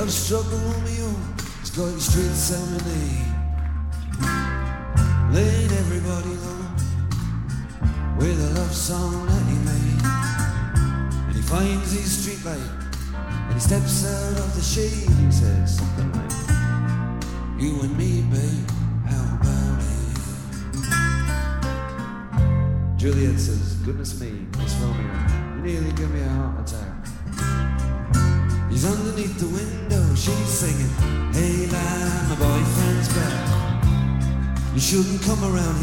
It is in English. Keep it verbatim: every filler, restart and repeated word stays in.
love-struck Romeo is going straight serenade, letting everybody know with a love song that he made. And he finds his streetlight and he steps out of the shade. He says something like, you and me, babe, how about it? Juliet says, goodness me, Miss Romeo, you nearly give me a heart attack. He's underneath the window, she's singing, hey lad, my boyfriend's back. You shouldn't come around here.